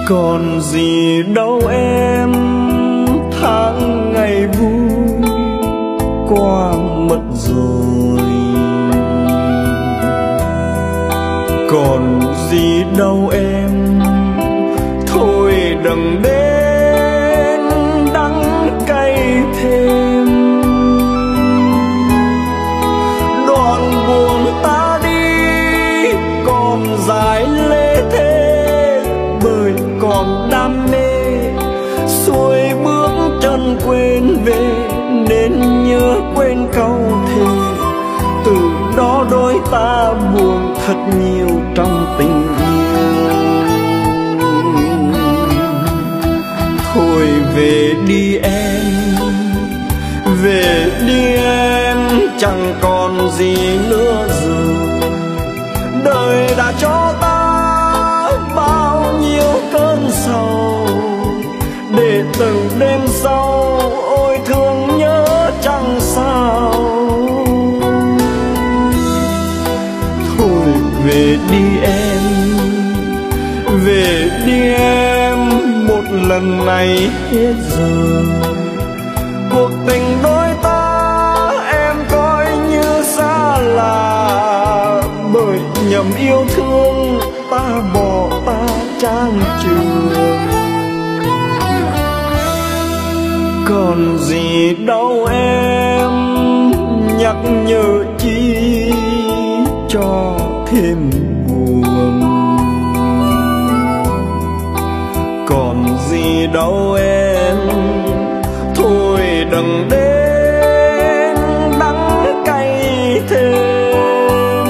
Còn gì đâu em, tháng ngày vui qua mất rồi. Còn gì đâu em, thôi đừng đến đắng cay thêm. Đoạn buồn ta đi còn dài lê thế, bởi còn đam mê xuôi bước chân quên về, nên nhớ quên câu thề. Từ đó đôi ta buồn thật nhiều trong tình yêu. Thôi về đi em, về đi em, chẳng còn gì nữa rồi. Đời đã cho ta bao nhiêu cơn sầu, để từng đêm sau ôi thương nhớ chẳng sao. Thôi về đi em, về đi em, một lần này hết rồi. Cuộc tình đôi ta em coi như xa lạ, bởi nhầm yêu thương ta bỏ ta trang trường. Còn gì đâu em, nhắc nhở chi cho thêm buồn. Còn gì đâu em, thôi đừng đến đắng cay thêm.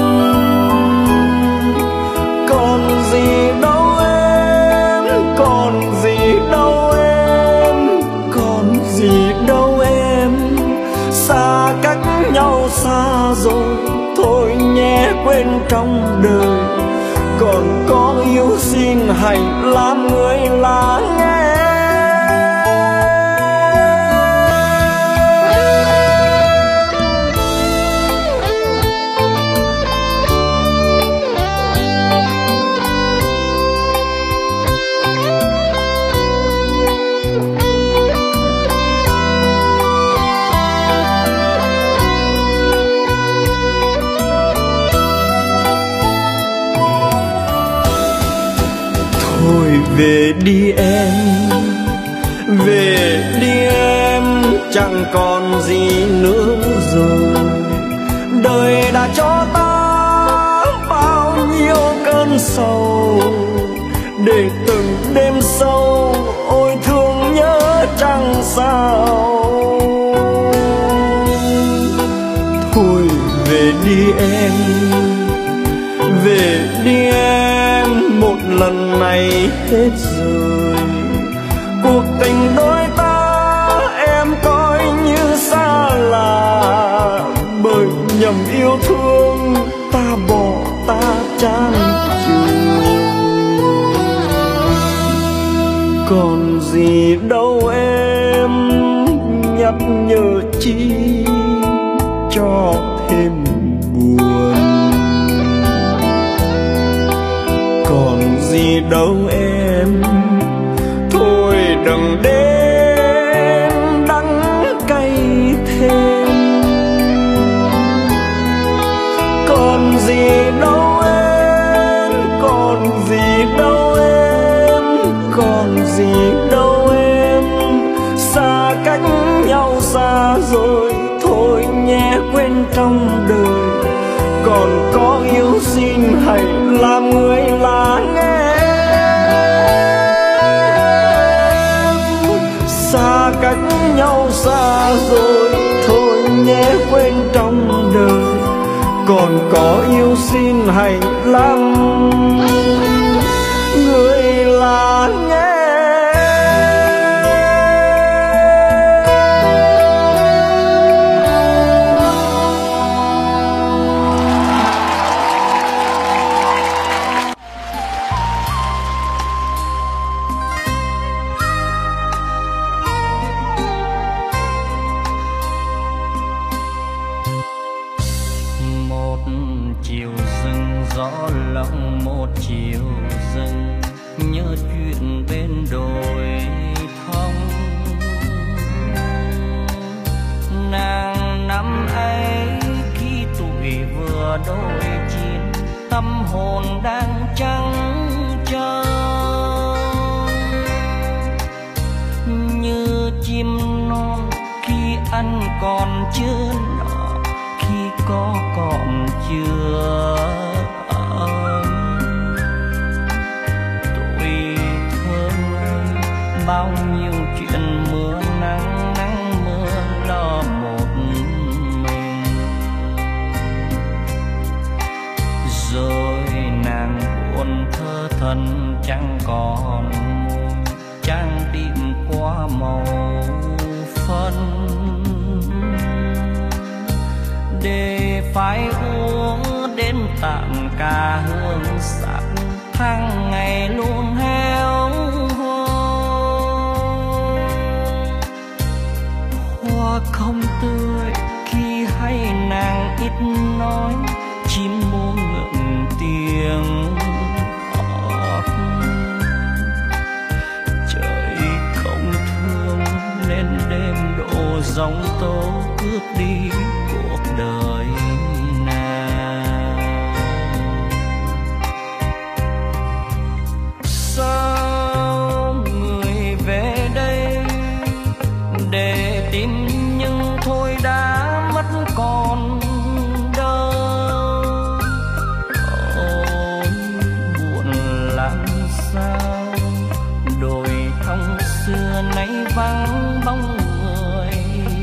Còn gì đâu em, còn gì đâu em, còn gì đâu em. Xa cách nhau xa rồi, thôi nhé quên trong đời. Còn có yêu xin hãy làm người lắng nghe. Thôi về đi em, về đi em, chẳng còn gì nữa rồi. Đời đã cho ta bao nhiêu cơn sầu, để từng đêm sâu ôi thương nhớ chẳng sao. Thôi về đi em, về đi em, một lần này hết rồi. Cuộc tình đôi ta em coi như xa lạ, bởi nhầm yêu thương ta bỏ ta chán chường. Còn gì đâu em, nhắc nhở chi cho thêm buồn. Còn gì đâu em, thôi đừng đến đắng cay thêm. Còn gì đâu em, còn gì đâu em, còn gì đâu em. Xa cách nhau xa rồi, thôi nhé quên trong đời. Còn có yêu xin hãy làm người lắng nghe. Xa cách nhau xa rồi, thôi nhé quên trong đời. Còn có yêu xin hãy làm người lắng nghe. Một chiều rừng gió lộng, một chiều bao nhiêu chuyện mưa nắng nắng mưa lo một mình. Rồi nàng buồn thơ thần chẳng còn trang điểm qua màu phân, để phải uống đến tạm cả hương sắc tháng ngày luôn héo hoa không tươi khi hay nàng ít nói, chim muôn ngượng tiếng hót. Trời không thương nên đêm độ giông tố cướp đi cuộc đời nàng. Sao người về đây để tìm nhưng thôi đã mất còn đâu. Ôi buồn làm sao đồi thông xưa nay vắng bóng người.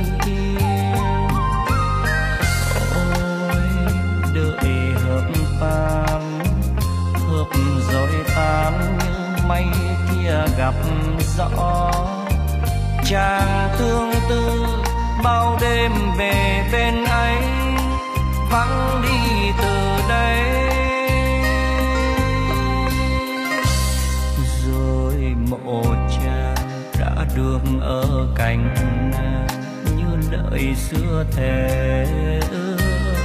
Ôi đợi hợp tan hợp rồi tan như mây kia gặp gió. Chàng tương tư bao đêm về bên ấy vắng đi từ đây. Rồi mộ chàng đã được ở cạnh nàng như lời xưa thề ước.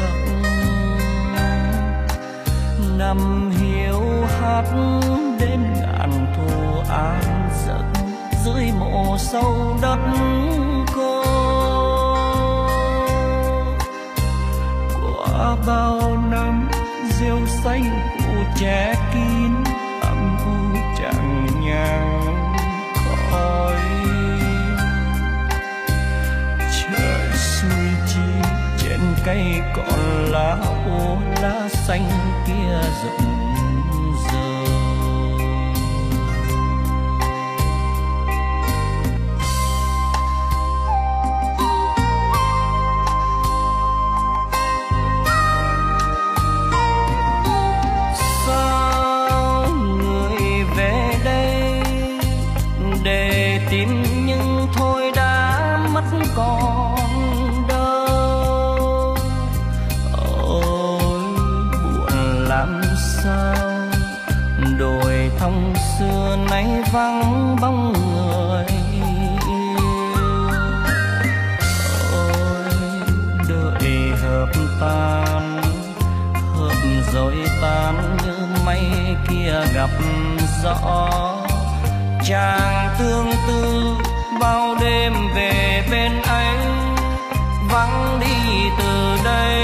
Năm hiu hắt đến ngàn thu an giấc dưới mộ sâu đất khô. Qua bao năm rêu xanh phủ che kín âm u chẳng nhang khói. Trời xuôi chi trên cây còn lá úa lá xanh kia rụng rơi. Tìm nhưng thôi đã mất còn đâu. Ôi buồn làm sao đồi thông xưa nay vắng bóng người. Ôi đợi hợp tan hợp rồi tan như mây kia gặp gió. Chàng tương tư bao đêm về bên ấy vắng đi từ đây.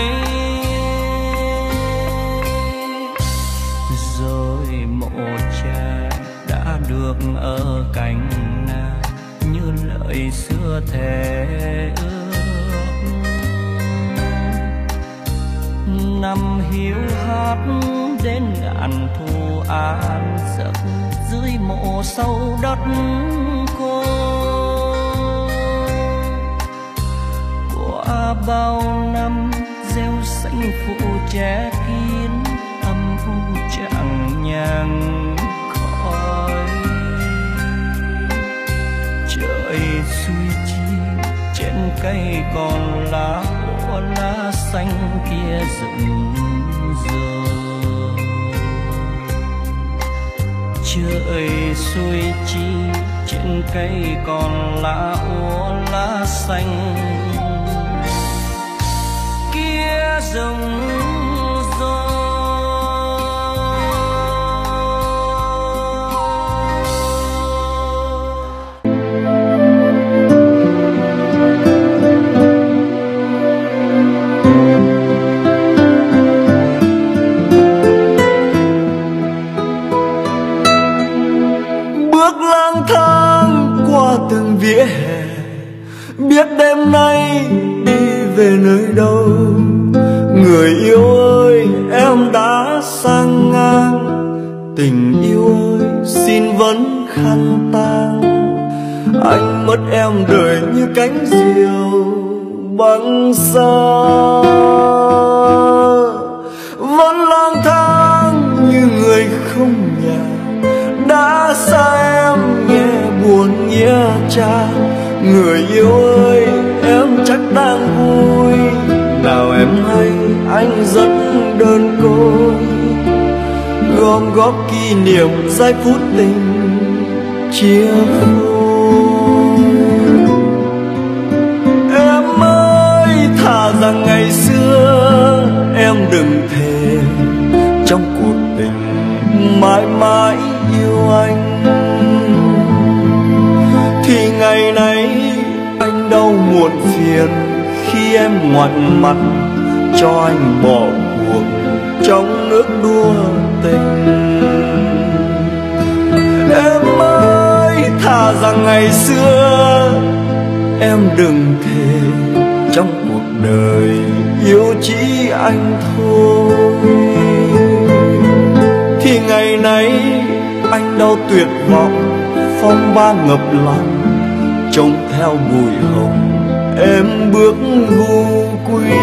Rồi mộ chàng đã được ở cạnh nàng như lời xưa thề ước. Năm hiu hắt đến ngàn thu an giấc dưới mộ sâu đất khô. Qua bao năm rêu xanh phủ che kín âm u chẳng nhang khói. Trời xuôi chi trên cây còn lá úa lá xanh kia rụng rơi. Trời xuôi chi trên cây còn lá úa lá xanh kia rụng rơi. Bước lang thang qua từng vỉa hè, biết đêm nay đi về nơi đâu. Người yêu ơi em đã sang ngang, tình yêu ơi xin vẫn khăn tang. anh mất em đời như cánh diều băng xa. Vẫn lang thang như người không nhà, đã xa em nghe buồn nghĩa cha. Người yêu ơi em chắc đang vui, nào em hay anh rất đơn côi. Gom góp kỷ niệm giây phút tình chia phôi. Em ơi thà rằng ngày xưa em đừng thề trong cuộc tình mãi mãi yêu anh, thì ngày nay anh đau muộn phiền khi em ngoảnh mặt cho anh bỏ cuộc trong nước đua tình. Em ơi thà rằng ngày xưa em đừng thề trong cuộc đời yêu chỉ anh thôi, thì ngày nay anh đau tuyệt vọng phong ba ngập lòng, trông theo bụi hồng em bước vô quy.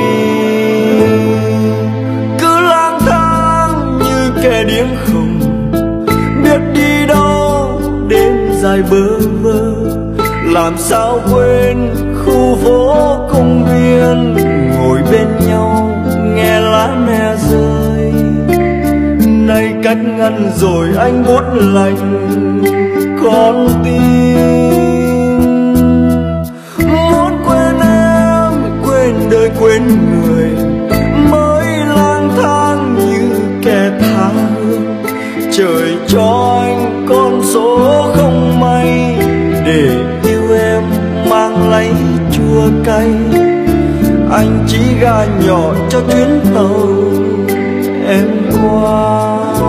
Cứ lang thang như kẻ điếc khùng, biết đi đâu đêm dài bơ vơ. Làm sao quên khu phố công viên, ngồi bên nhau nghe lá me rơi. Nay cách ngăn rồi anh buốt lạnh con tim. Muốn quên em, quên đời quên người, mới lang thang như kẻ tha hương. Trời cho anh con số không may, để yêu em mang lấy chua cay. Anh chỉ gà nhỏ cho chuyến tàu em qua.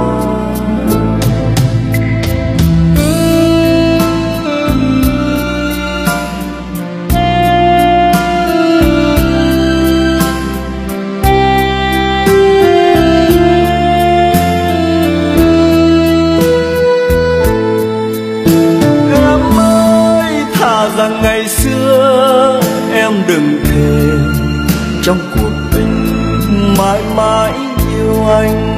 Rằng ngày xưa em đừng thề trong cuộc tình mãi mãi yêu anh,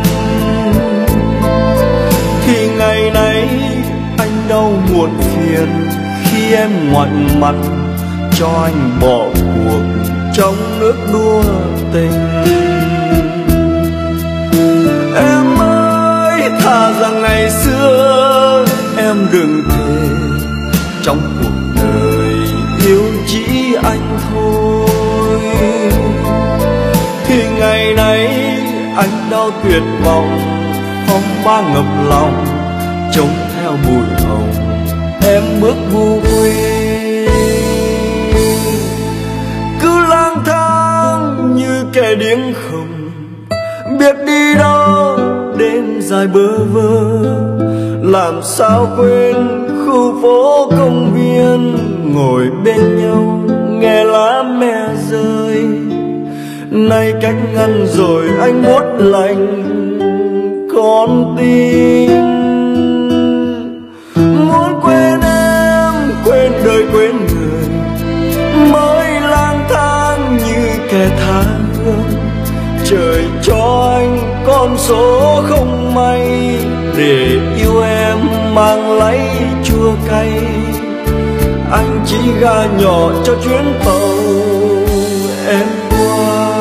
thì ngày nay anh đau muộn phiền khi em ngoảnh mặt cho anh bỏ cuộc trong nước đua tình. Em ơi thà rằng ngày xưa em đừng thề trong cuộc đời yêu chỉ anh thôi, thì ngày nay anh đau tuyệt vọng phong ba ngập lòng, trông theo bụi hồng em bước vô quy. Cứ lang thang như kẻ điếc khùng, biết đi đâu đêm dài bơ vơ. Làm sao quên khu phố công viên, ngồi bên nhau nghe lá me rơi. Nay cách ngăn rồi anh buốt lạnh con tim. Muốn quên em, quên đời quên người, mới lang thang như kẻ tha hương. Trời cho anh con số không may, để yêu em mang lấy chua cay. Anh chỉ gà nhỏ cho chuyến tàu em qua.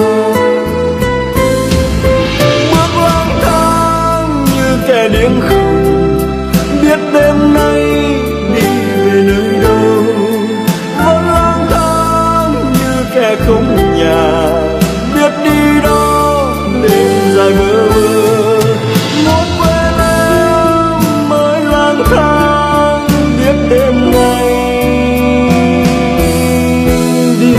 Bước lang thang như kẻ điếc khùng, biết đêm nay đi về nơi đâu. Vẫn lang thang như kẻ không nhà, biết đi đâu đêm dài bơ vơ. Muốn quên em mới lang thang, biết đêm nay đi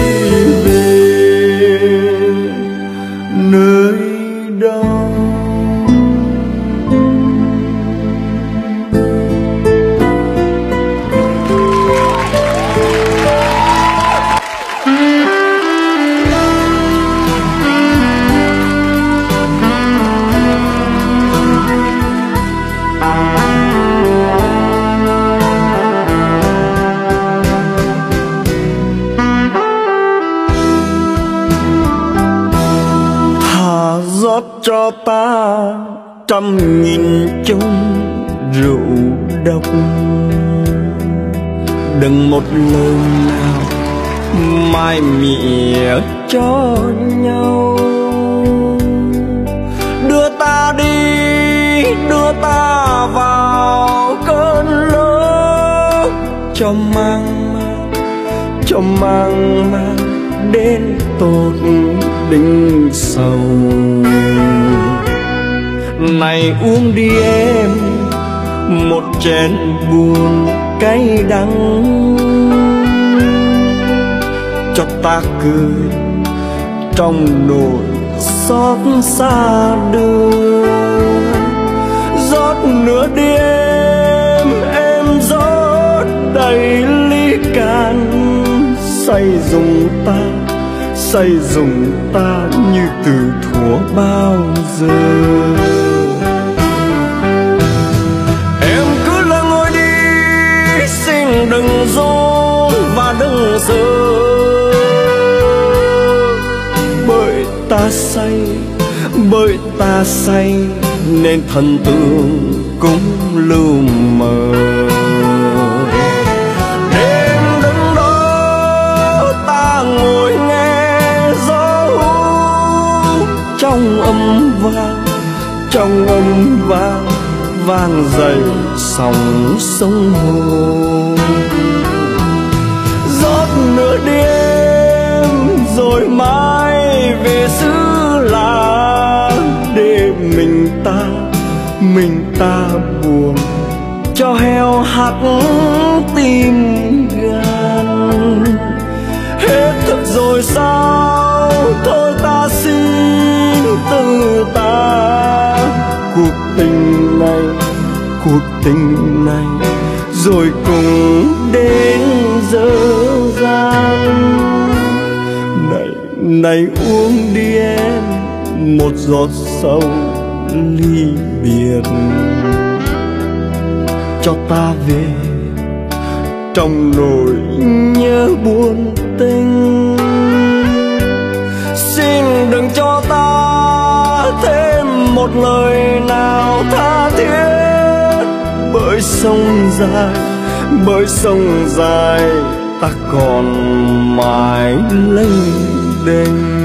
độc. Đừng một lời nào mai mỉa cho nhau. Đưa ta đi, đưa ta vào cơn lốc, cho mang đến tột đỉnh sầu. Này uống đi em một chén buồn cay đắng, cho ta cười trong nỗi xót xa đưa. Rót nửa đêm em rót đầy ly can, say dùng ta như từ thuở bao giờ. Em cứ lặng ngồi đi, xin đừng dối và đừng sợ, bởi ta say nên thần tượng cũng lu mờ. Đêm đứng đó ta ngồi nghe gió trong âm vang vang dậy sóng sông hồ. Rót nửa đêm rồi mai về xứ lạ, để mình ta buồn cho heo hắt tim gan. Hết thức rồi sao, thôi ta xin từ ta cuộc tình này rồi cùng đến dở dang. Này uống đi em một giọt sầu ly biệt, cho ta về trong nỗi nhớ buồn tình. Xin đừng cho ta thêm một lời nào tha thiết, bởi sông dài ta còn mãi lênh đênh.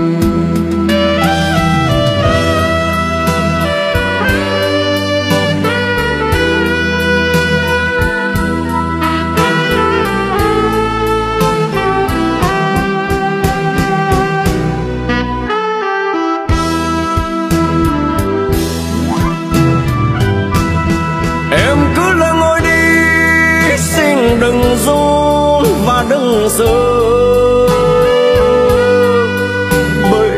Đừng run và đừng sợ, bởi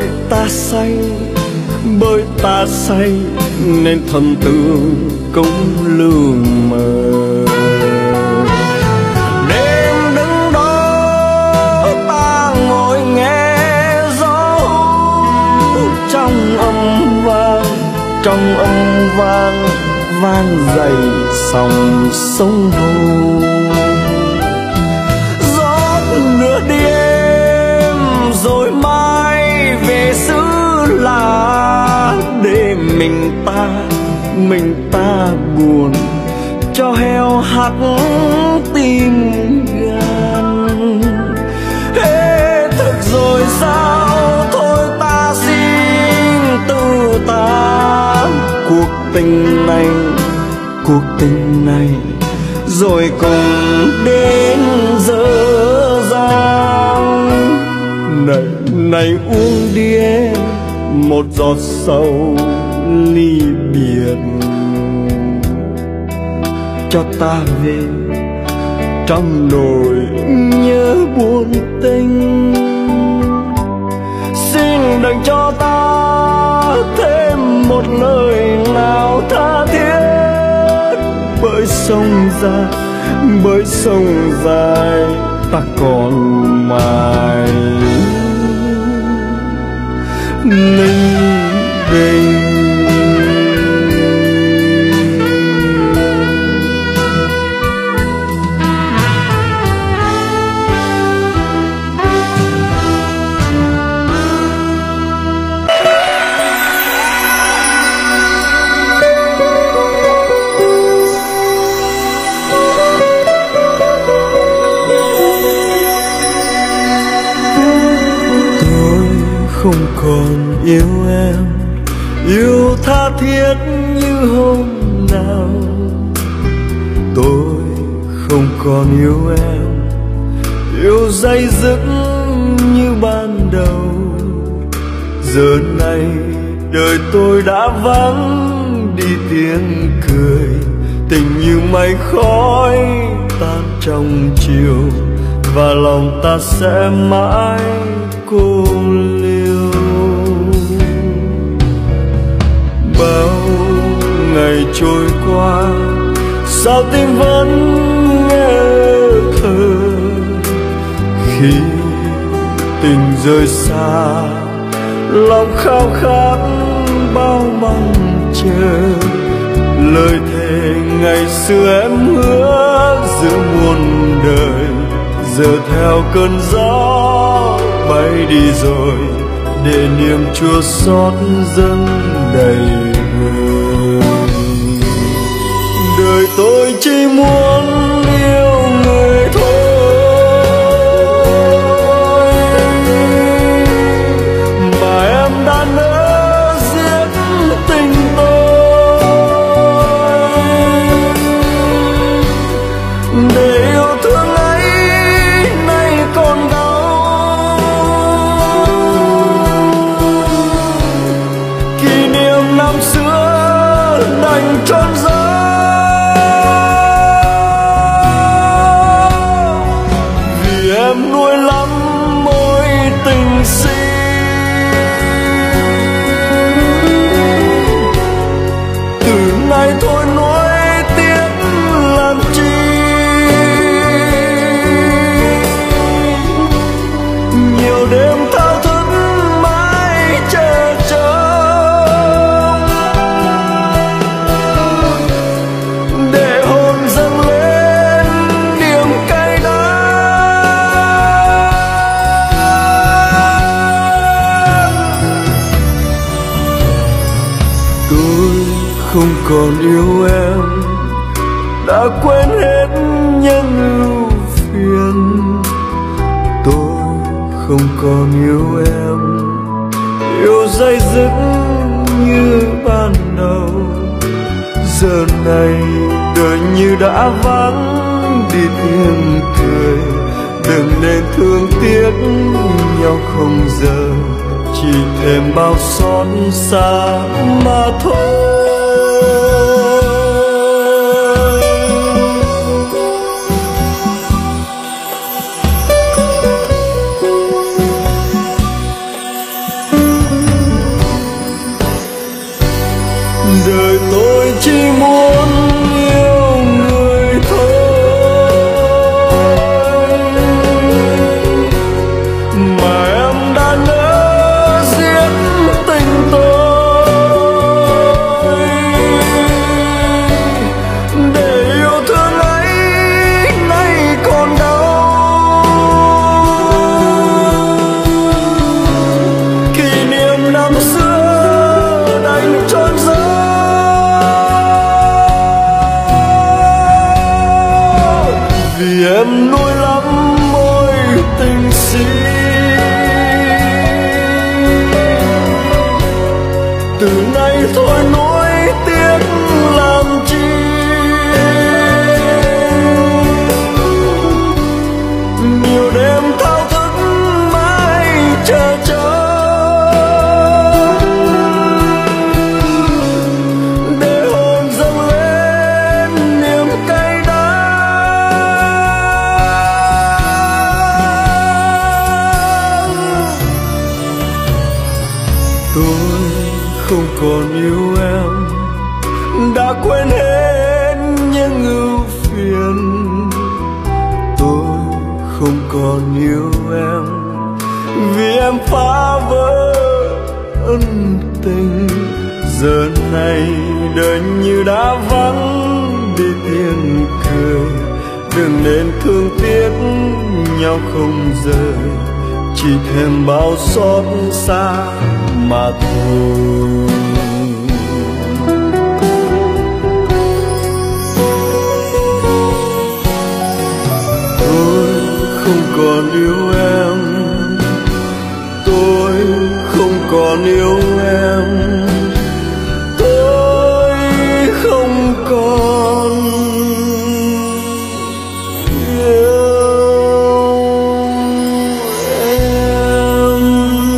ta say nên thần tượng cũng lu mờ. Đêm đứng đó ta ngồi nghe gió trong âm vang vang dậy sóng sông hồ. Nửa đêm rồi mai về xứ lạ, để mình ta buồn cho heo hắt tim gan. Hết thức rồi sao, thôi ta xin từ ta cuộc tình này rồi cùng đến giờ. Này uống đi em một giọt sầu ly biệt, cho ta về trong nỗi nhớ buồn tình. Xin đừng cho ta thêm một lời nào tha thiết, bởi sông dài ta còn mãi lênh đênh. yêu em, yêu tha thiết như hôm nào. Tôi không còn yêu em, yêu day dứt như ban đầu. Giờ này đời tôi đã vắng đi tiếng cười, tình như mây khói tan trong chiều, và lòng ta sẽ mãi cô liêu. Bao ngày trôi qua, sao tim vẫn nghe thơ. Khi tình rời xa, lòng khao khát bao mong chờ. Lời thề ngày xưa em hứa giữa muôn đời, giờ theo cơn gió bay đi rồi, để niềm chua xót dâng đầy người. Đời tôi chỉ muốn yêu người thôi, mà em đã nỡ giết tình tôi. Để yêu thương ấy nay còn đau, kỷ niệm năm xưa đành trôn giấu. Em nuối lắm mối tình si, từ nay thôi nuối tiếc làm chi. Nhiều đêm thao thức mãi chờ trông, để hồn dâng lên niềm cay đắng. Không còn yêu em, đã quên hết những ưu phiền. Tôi không còn yêu em, yêu day dứt như ban đầu. Giờ này đời như đã vắng đi tiếng cười, đừng nên thương tiếc nhau không giờ, chỉ thêm bao xót xa mà thôi. Đời tôi chỉ muốn yêu người thôi, mà em đã nỡ giết tình tôi. Để yêu thương ấy nay còn đau, kỷ niệm năm xưa đành trôn giấu. Vì em nuối lắm mối tình si, từ nay thôi nuối tiếc làm chi. Nhiều đêm thao thức mãi chờ trông, để hồn dâng lên niềm cay đắng. Tôi không còn yêu em, đã quên hết những ưu phiền. Tôi không còn yêu em, vì em phá vỡ ân tình. Giờ này đời như đã vắng đi tiếng cười, đừng nên thương tiếc nhau không rời, chỉ thêm bao xót xa mà thôi. Tôi không còn yêu em, tôi không còn còn yêu em, tôi không còn yêu em.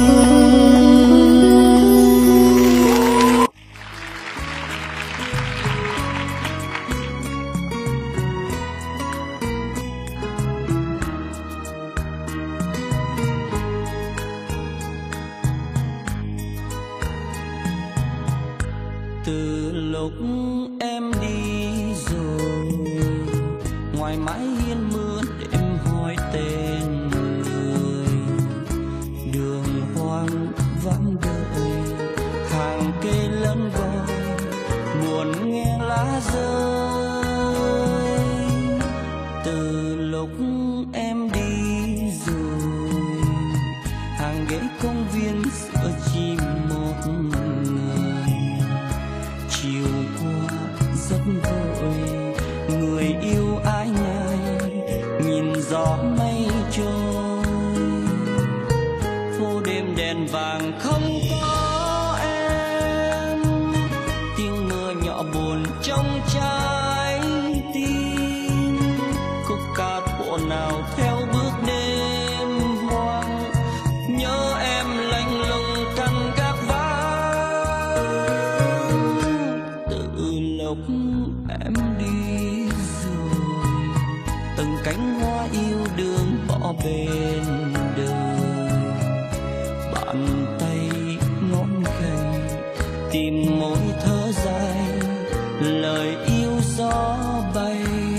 Từ lúc em đi rồi, ngoài mái hiên mưa đêm hỏi tên người, đường hoang vắng đợi, hàng cây lớn gọi buồn nghe lá rơi. Từ lúc em đi rồi, hàng ghế công viên giữa chỉ một người. Chiều qua rất vội, người yêu ai ngại nhìn gió mây trôi. Phố đêm đèn vàng không có em, tiếng mưa nhỏ buồn trong trái tim. Khúc ca bộ nào theo bước đêm hoang, nhớ em lạnh lùng căn gác lúc em đi rồi. Từng cánh hoa yêu đương bỏ bên đời, bàn tay ngón gầy tìm môi thở dài, lời yêu gió bay.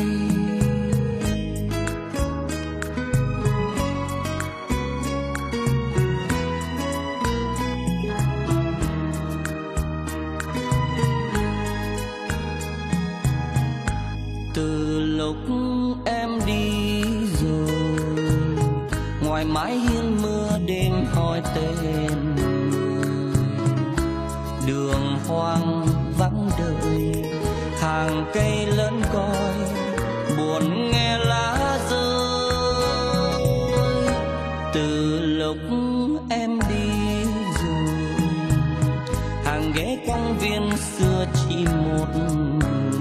Từ lúc em đi rồi, ngoài mái hiên mưa đêm hỏi tên người. Đường hoang vắng đợi, hàng cây lớn coi buồn nghe lá rơi. Từ lúc em đi rồi, hàng ghế công viên xưa chỉ một người.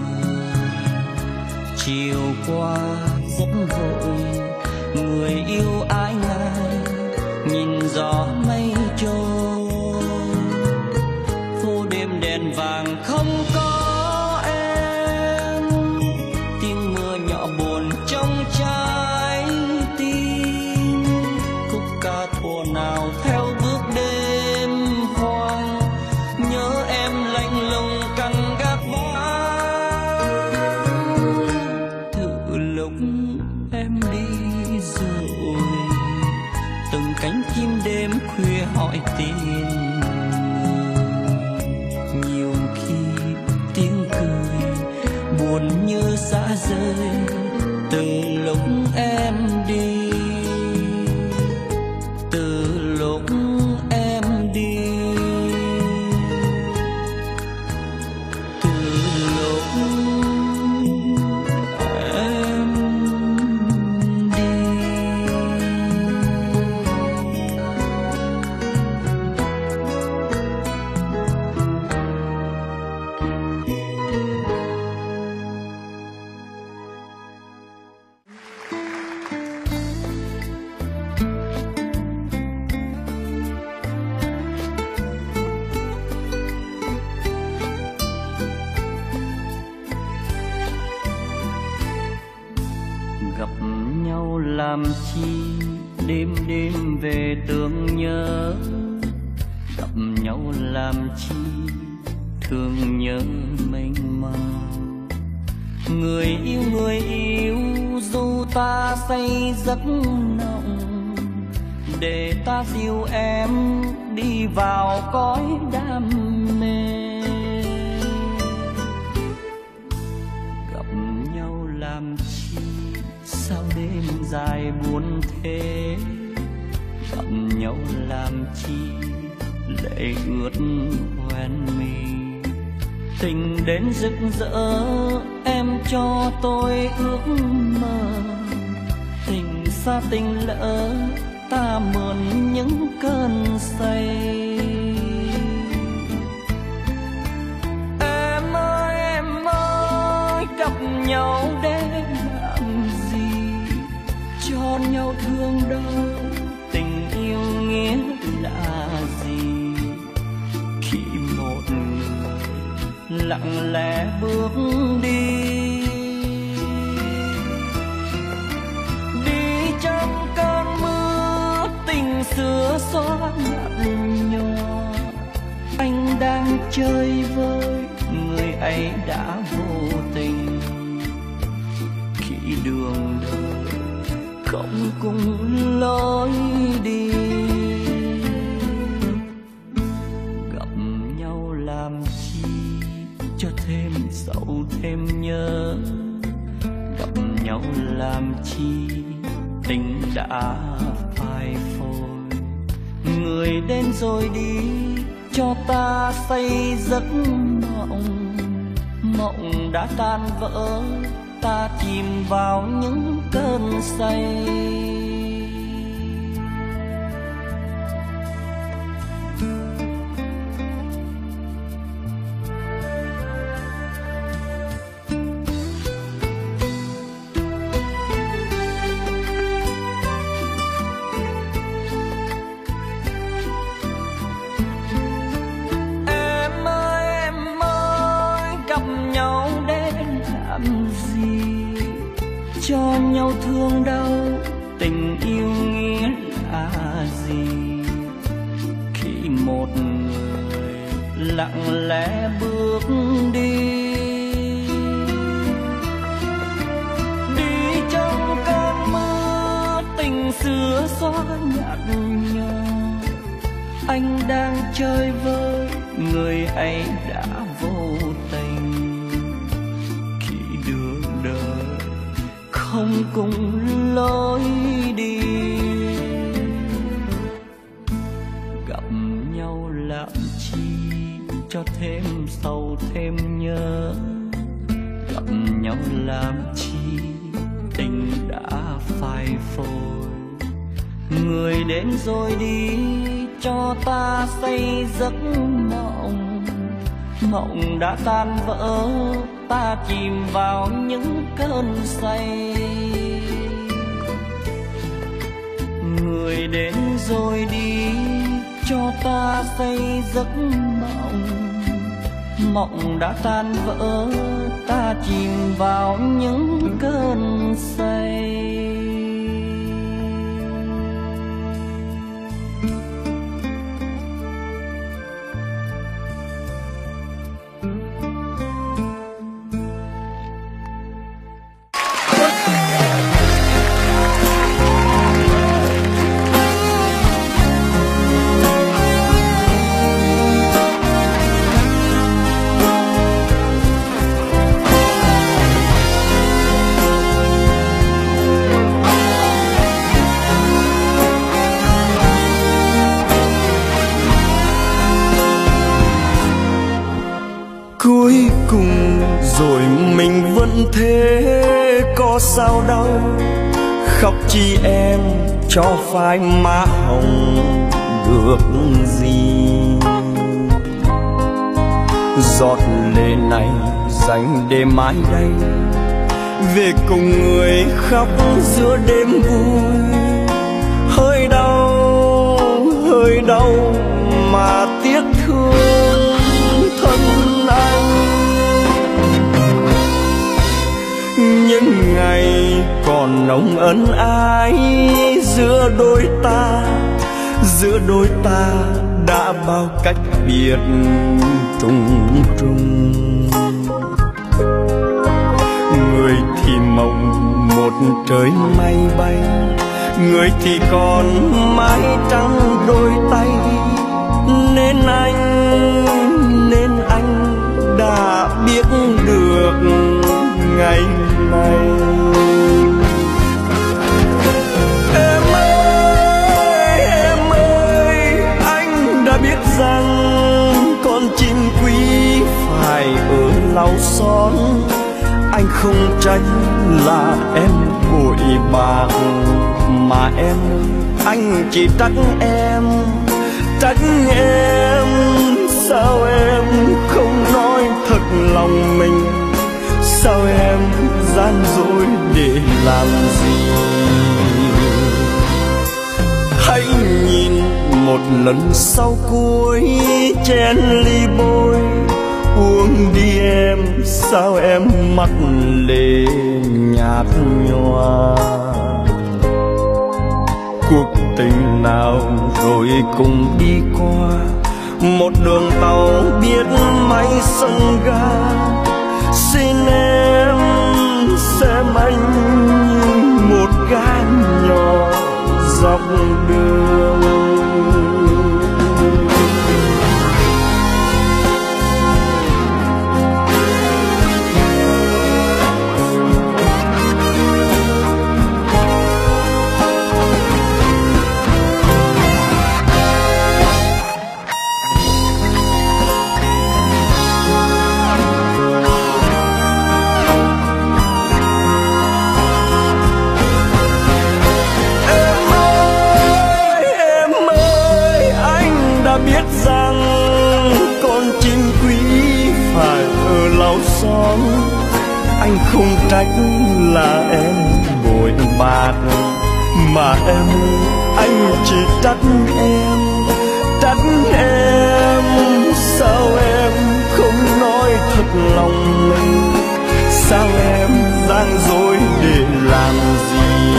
Chiều qua rất vội, người yêu ai ngại nhìn gió mây trôi. Phố đêm đèn vàng không có em, tiếng mưa nhỏ buồn trong trái tim. Khúc ca thuở nào theo bước đêm hoang, nhớ em lạnh lùng căn gác lúc em đi rồi. Từng cánh chim đêm khuya hỏi tên người, nhiều khi tiếng cười buồn như xa rơi. Từ lúc em đi, từ lúc em đi, từ lúc gặp nhau làm chi, đêm đêm về tưởng nhớ. Gặp nhau làm chi, thương nhớ mênh mang. Người yêu dù ta say giấc nồng, để ta dìu em đi vào cõi đam mê. Gặp nhau làm chi, sao đêm dài buồn thế. Gặp nhau làm chi, lệ ướt hoen mi. Tình đến rực rỡ, em cho tôi ước mơ. Tình xa tình lỡ, ta mượn những cơn say. nhau để làm gì, cho nhau thương đau, tình yêu nghĩa là gì? Khi một người lặng lẽ bước đi, đi trong cơn mưa tình xưa xóa nhạt nhòa. Anh đang chơi với người ấy đã vô tình, khi đường đời không cùng lối đi. Gặp nhau làm chi cho thêm sầu thêm nhớ, gặp nhau làm chi tình đã phai phôi. Người đến rồi đi cho ta xây giấc mộng, mộng đã tan vỡ, ta chìm vào những cơn say. Cho nhau thương đau, tình yêu nghĩa là gì? Khi một người lặng lẽ bước đi, đi trong cơn mưa tình xưa xóa nhạt nhòa. Anh đang chơi với người ấy đã vô tình, khi đường đời không cùng lối đi. Gặp nhau làm chi cho thêm sầu thêm nhớ, gặp nhau làm chi tình đã phai phôi. Người đến rồi đi cho ta xây giấc mộng, mộng đã tan vỡ, ta chìm vào những cơn say. Người đến rồi đi cho ta xây giấc mộng, mộng đã tan vỡ, ta chìm vào những cơn say. Cuối cùng rồi mình vẫn thế, có sao đâu. Khóc chi em cho phai má hồng được gì. Giọt lệ này dành để mãi đây, về cùng người khóc giữa đêm vui. Hơi đau mà tiếc thương thân anh. Những ngày còn nồng ân ái giữa đôi ta đã bao cách biệt trùng trùng. Người thì mộng một trời mây bay, người thì còn mái trắng đôi tay. Nên anh đã biết được ngày này. Em ơi, anh đã biết rằng con chim quý phải ở lau son. Anh không tránh là em bội bạc, mà em anh chỉ trách em. Sao em không nói thật lòng mình? Sao em làm gì. Hãy nhìn một lần sau cuối chén ly bôi, uống đi em, sao em mắt lệ nhạt nhòa. Cuộc tình nào rồi cùng đi qua, một đường tàu biết máy sân ga. Xin em xem anh như một gã nhỏ dọc đường. Biết rằng con chim quý phải ở lau son, anh không trách là em bội bạc, mà em anh chỉ trách em. Sao em không nói thật lòng mình, sao em gian dối để làm gì.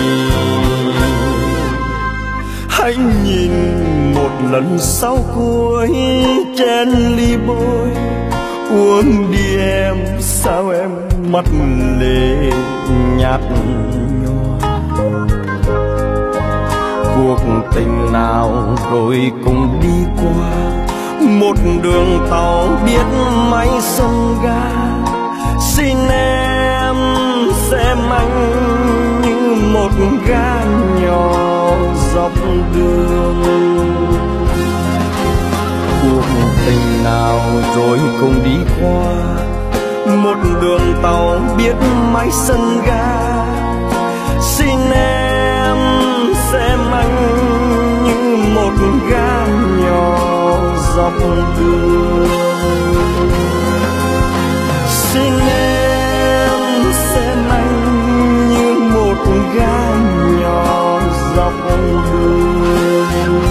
Hãy nhìn một lần sau cuối chén ly bôi, uống đi em, sao em mắt lệ nhạt nhòa. Cuộc tình nào rồi cùng đi qua, một đường tàu biết máy sông ga. Xin em xem anh như một gã nhỏ dọc đường. Cuộc tình nào rồi cùng đi qua, một đường tàu biết máy sân ga. Xin em xem anh như một gã nhỏ dọc đường. Xin em xem anh như một gã nhỏ dọc đường.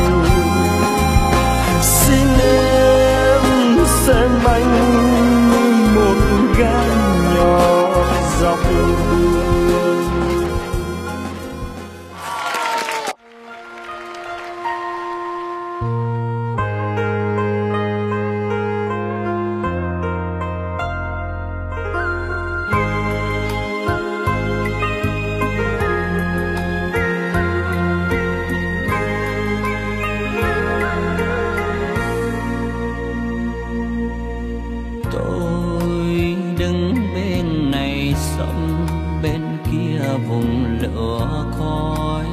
Xin em xem anh như một gã nhỏ dọc đường. Vùng lửa khói,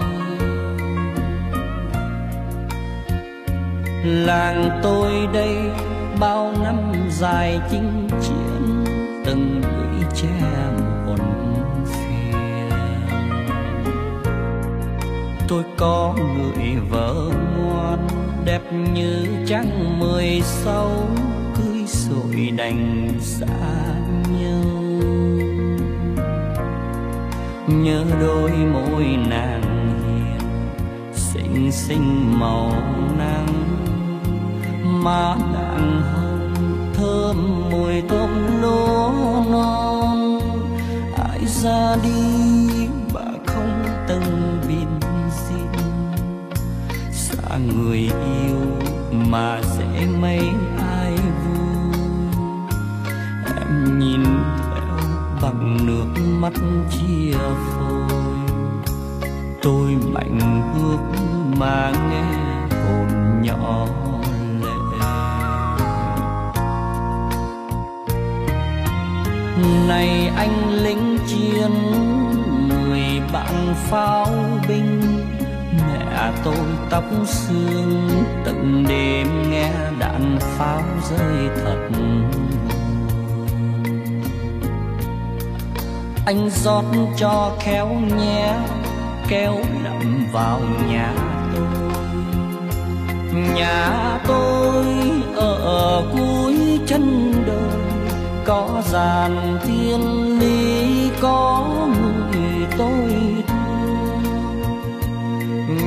làng tôi đây bao năm dài chinh chiến, từng lũy tre muộn phiền. Tôi có người vợ ngoan đẹp như trăng 16, cưới rồi đành xa nhau. Nhớ đôi môi nàng hiền, xinh xinh màu nắng, má nàng hồng thơm mùi tôm lúa non. Ai ra đi bà không từng bin xin, xa người yêu mà sẽ mấy ai vui. Em nhìn bằng nước mắt chia phôi, tôi mạnh bước mà nghe hồn nhỏ lệ. Này anh lính chiến, người bạn pháo binh, mẹ tôi tóc xương từng đêm nghe đạn pháo rơi thật. Anh rót cho khéo nhé, kéo đậm vào nhà tôi. Nhà tôi ở cuối chân đời, có dàn thiên lý, có người tôi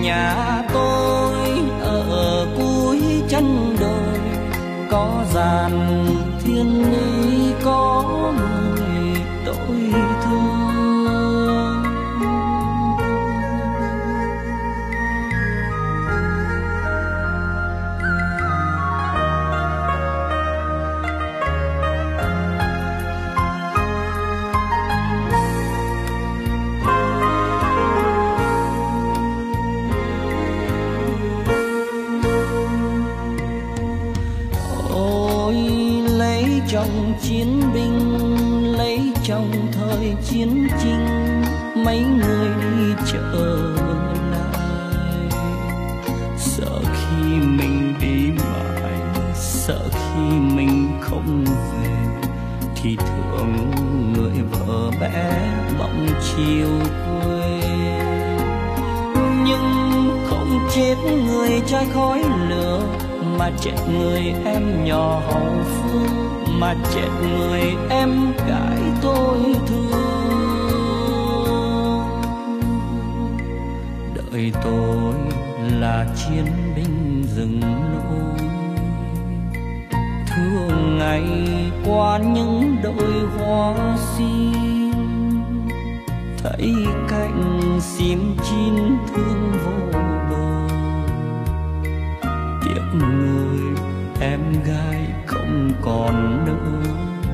Nhà tôi ở cuối chân đồi, có dàn thiên lý, có người tôi thương. Chồng chiến binh lấy chồng thời chiến tranh, mấy người đi trở lại. Sợ khi mình đi mãi, sợ khi mình không về, thì thương người vợ bé bỗng chiều quê. Nhưng không chết người trai khói lửa, mà chết người em nhỏ hậu phương, mà chết người em gái tôi thương. Đời tôi là chiến binh rừng núi, thương ngày qua những đôi hoa sim, thấy cánh sim chín thương vô bờ. Tiếc người em gái không còn nữa,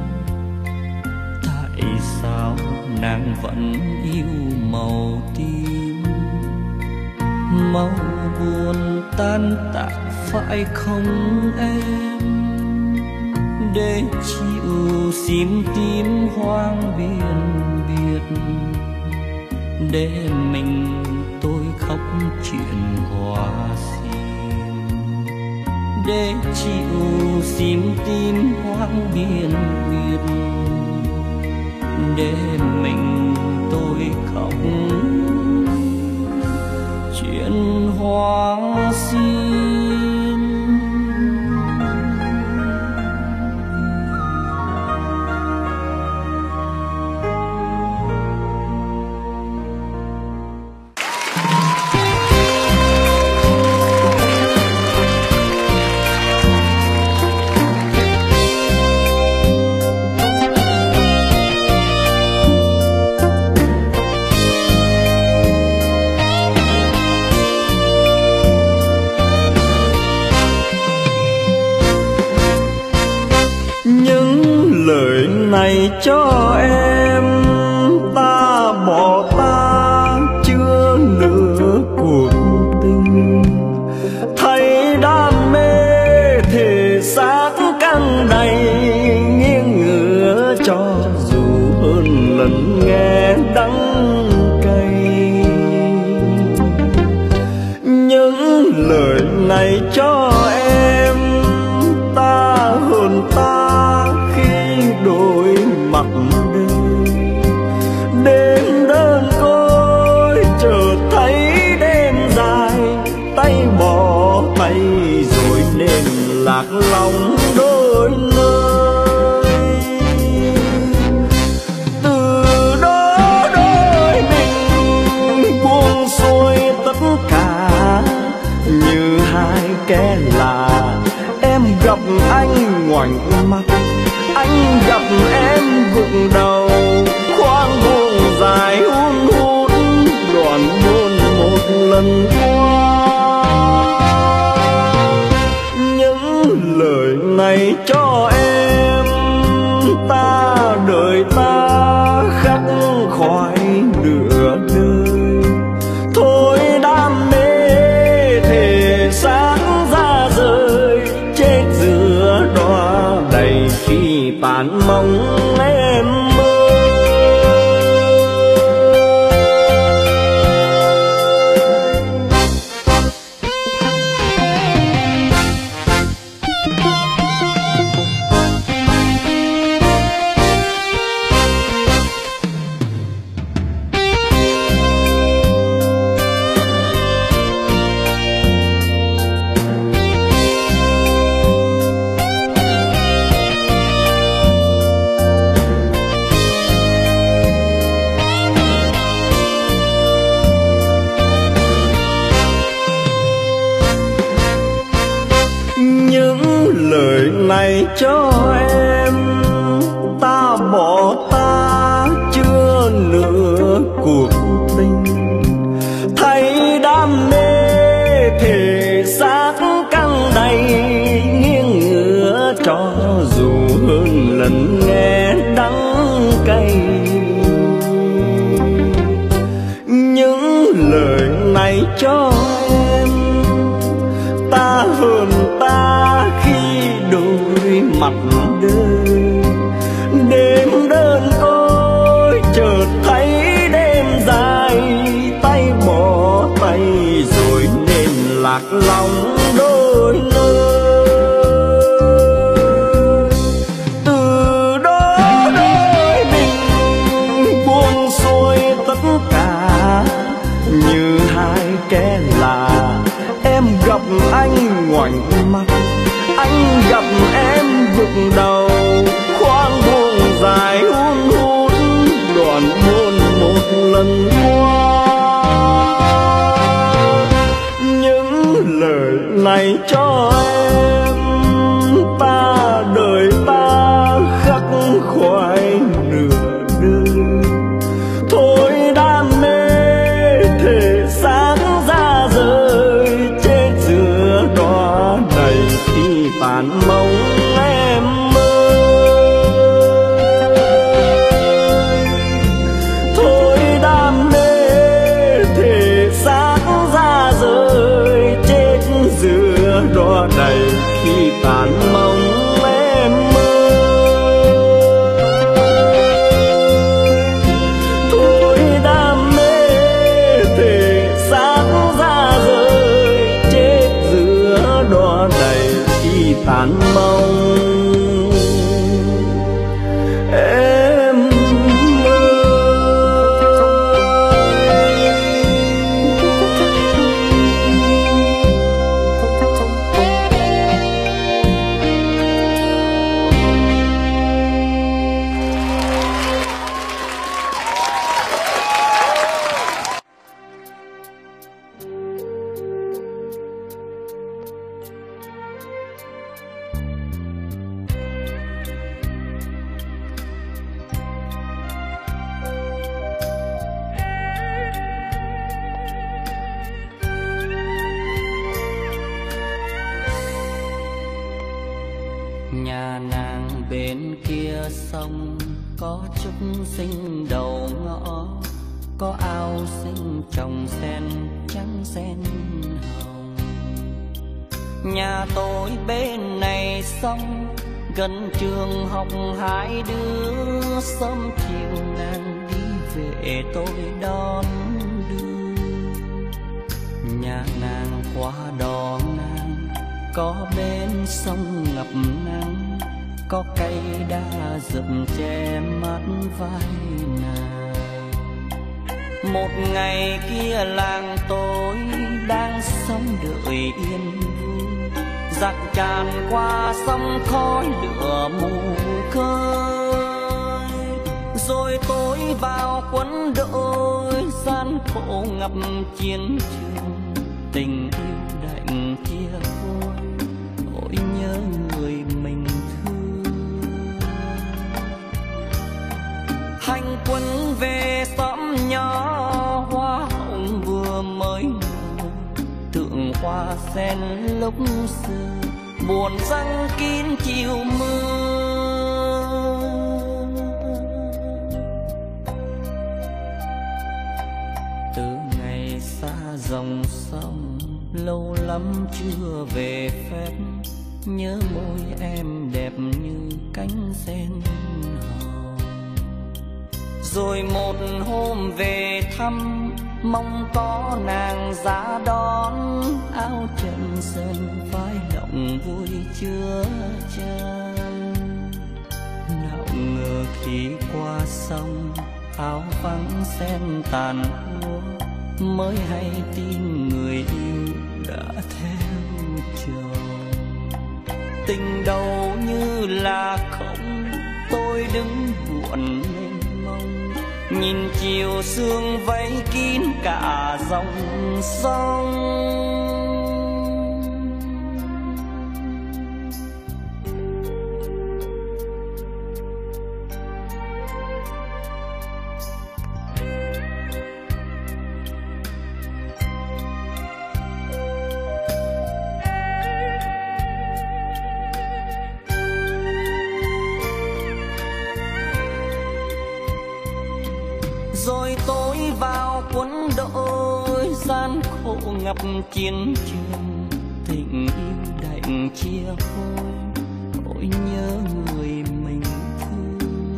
tại sao nàng vẫn yêu màu tím? Màu buồn tan tác phải không em, để chịu sim tím hoang biên biệt, để mình tôi khóc chuyện hoa sim, để chịu sim tím hoang biên biệt, để mình tôi khóc chuyện hoa sim. Này cho em, ta bỏ ta chưa nửa cuộc tình, thấy đam mê thể xác căng đầy, nghiêng ngửa cho dù hơn lần nghe đắng cay. Những lời này cho em, ta hơn ta đôi mặt đời. Đêm đơn côi chợt thấy đêm dài, tay bỏ tay rồi nên lạc lòng đôi nơi. Từ đó đôi mình buông xuôi tất cả, như hai kẻ lạ. Em gặp anh ngoảnh mặt, anh gặp em gục đầu, khoang buông dài hun hút đoạn buồn một lần qua. Những lời này cho em, ta đời ta khắc khoải nửa đời. Thôi đam mê thể xác ra rời, chết giữa đóa đầy khi tàn mong em ơi. cho em, ta bỏ ta chưa nửa cuộc tình. Thấy đam mê thể xác căng đầy, nghiêng ngửa cho dù hơn lần nghe đắng cay. Những lời này cho em, ta hơn ta khi đôi mặt đơn. Đêm đơn côi chợt thấy đêm dài, tay bỏ tay rồi nên lạc lòng đôi nơi. Từ đó đôi mình buông xuôi tất cả, như hai kẻ lạ. Em gặp anh ngoảnh mặt, anh gặp em gục đầu. Khoang buông dài hun hút, đoạn hôn một lần qua. Những lời này cho em, ta đời ta khắc khoải nửa đời. Thôi đam mê thể xác ra rời, chết giữa đóa đầy khi tàn mong em ơi. Thôi đam mê thể xác ra rời, chết giữa đóa đầy khi tàn mong em ơi. Thôi đam mê thể xác ra rời, chết giữa đóa đầy khi tàn mong em ơi. Nhà nàng bên kia sông có trúc xinh đầu ngõ, có ao xinh trồng sen trắng sen hồng. Nhà tôi bên này sông gần trường học, hai đứa sớm chiều nàng đi về tôi đón đưa. Nhà nàng qua đò ngang có bên sông ngập nắng, có cây đa rừng che mắt vai nàng. Một ngày kia làng tôi đang sống đợi yên vui, giặc tràn qua sông khói lửa mù khơi. Rồi tôi vào quân đội, gian khổ ngập chiến trường, tình yêu đành chia phôi, ôi nhớ người mình thương. Hành quân về xóm nhỏ, hoa hồng vừa mới nở, tượng hoa sen lúc xưa buồn răng kín chiều mưa. Từ ngày xa dòng sông lâu lắm chưa về phép, nhớ môi em đẹp như cánh sen hồng. Rồi một hôm về thăm, mong có nàng ra đón, áo trần sơn vai động vui chưa chân. Nào ngờ khi qua sông, áo vắng sen tàn úa, mới hay tin người yêu đã theo chồng. Tình đầu như là không, tôi đứng buồn mênh mông, nhìn chiều sương vây kín cả dòng sông. quân đội, gian khổ ngập chiến trường, tình yêu đành chia phôi, ôi nhớ người mình thương.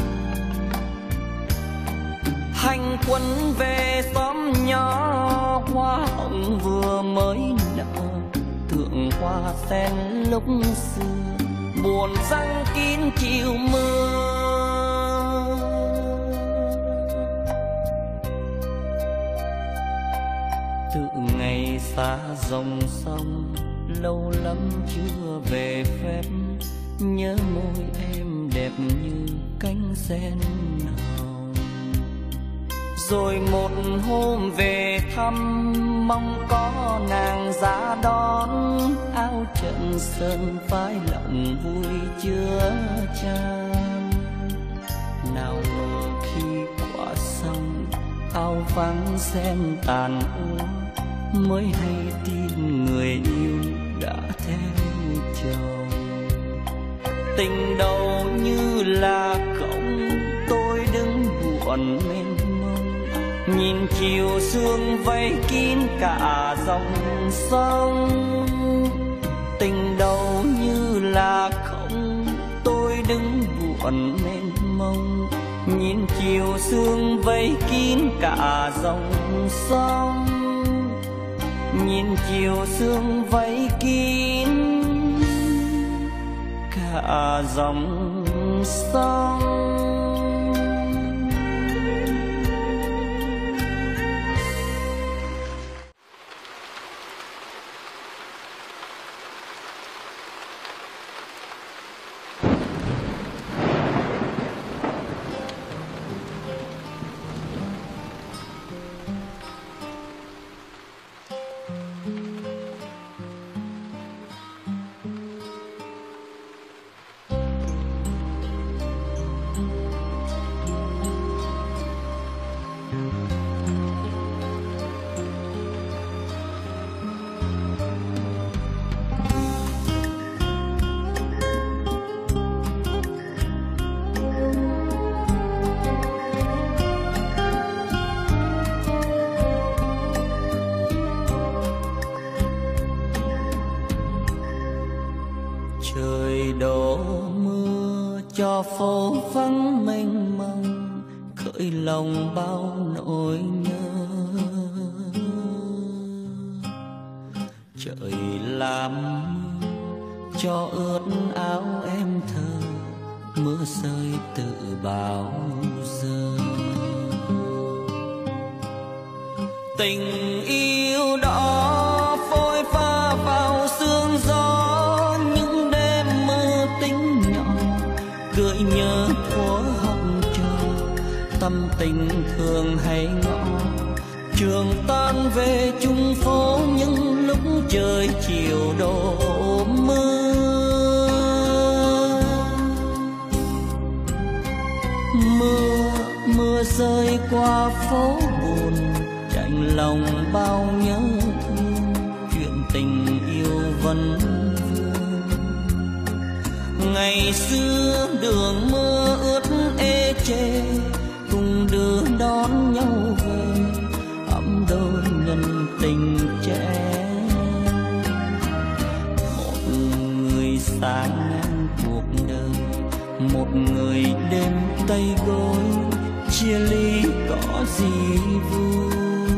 Hành quân về xóm nhỏ, hoa hồng vừa mới nở, tượng hoa sen lúc xưa buồn răng kín chiều mưa. Từ ngày xa dòng sông, lâu lắm chưa về phép, nhớ môi em đẹp như cánh sen hồng. Rồi một hôm về thăm, mong có nàng ra đón, áo trận sơn phái lòng vui chưa chan. Nào ngờ khi qua sông, áo vắng sen tàn úa, mới hay tin người yêu đã theo chồng. Tình đầu như là không, tôi đứng buồn mênh mông, nhìn chiều sương vây kín cả dòng sông. Tình đầu như là không, tôi đứng buồn mênh mông, nhìn chiều sương vây kín cả dòng sông. Nhìn chiều sương vây kín cả dòng sông. Trời đổ mưa cho phố vắng mênh mông, khơi lòng bao nỗi nhớ. Trời làm mưa cho ướt áo em thơ, mưa rơi từ bao giờ. Tình yêu đó phôi pha vào sương gió, những đêm mơ tính nhỏ gợi nhớ thuở học trò. Tâm tình thường hay ngõ trường tan về chung phố, những lúc trời chiều đổ mưa. Mưa rơi qua phố buồn, chạnh lòng bao nhớ thương, chuyện tình yêu vẫn vương. Ngày xưa đường mưa ướt ê chê, cùng đưa đón nhau về, ấm đôi nhân tình trẻ. Một người sáng ngang cuộc đời, một người đêm tay gối, chia ly có gì vui.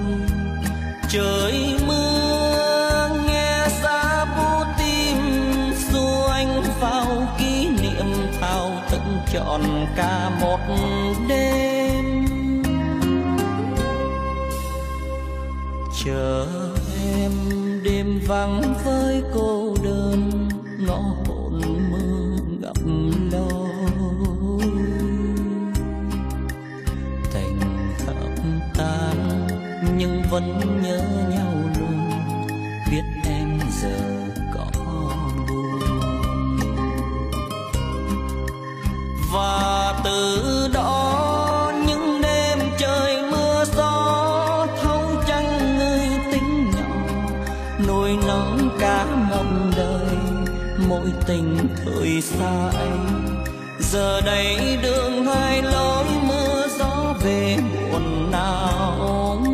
Trời mưa nghe xa bu tim, dù anh vào kỷ niệm thao thức trọn cả một đêm. Chờ em đêm vắng với cô đơn, ngõ hồn mưa gặp lối. Tình thầm tan nhưng vẫn nhớ nhau luôn, biết em giờ có buồn. Và từ đó những đêm trời mưa gió, thấu trăng người tính nhỏ, nỗi nóng cả một đời. Mỗi tình thời xa ấy, giờ đây đường hai lối, mưa gió về buồn nào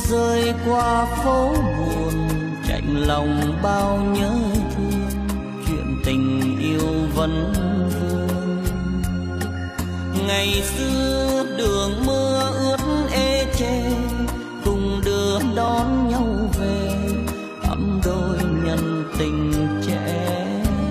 rơi qua phố buồn, chạnh lòng bao nhớ thương, chuyện tình yêu vẫn vương. Ngày xưa đường mưa ướt ê chê, cùng đưa đón nhau về, ấm đôi nhân tình trẻ.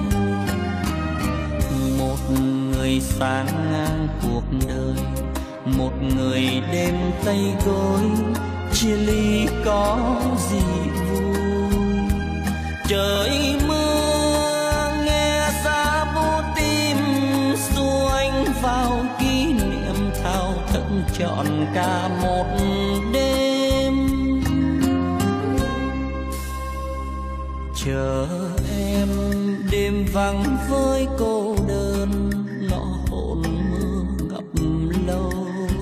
Một người sáng ngang cuộc đời, một người đêm tay gối, chia ly có gì vui. Trời mưa nghe giá buốt tim, xua anh vào kỷ niệm thao thức trọn cả một đêm. Chờ em đêm vắng với cô đơn, nó hồn mưa ngập lâu.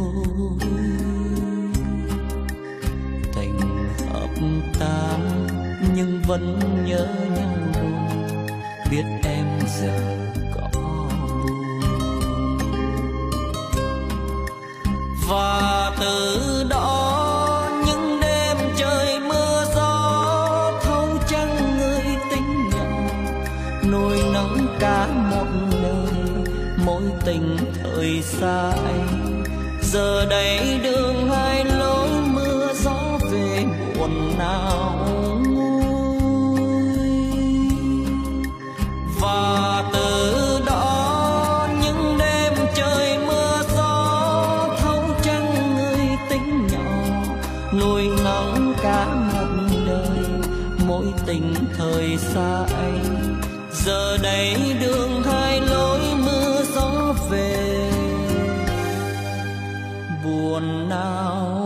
Tình hợp tan nhưng vẫn nhớ nhau luôn, biết em giờ có buồn. Và từ đó những đêm trời mưa gió, thấu chẳng người tính nhận nỗi nắng cả một đời, mối tình thời xa anh. Giờ đây đường hai lối, mưa gió về buồn nào nguôi. Và từ đó những đêm trời mưa gió, thấu chẳng người tính nhỏ nuôi nắng cả một đời, mối tình thời xa anh. Giờ đây đường hai lối, mưa gió về buồn nào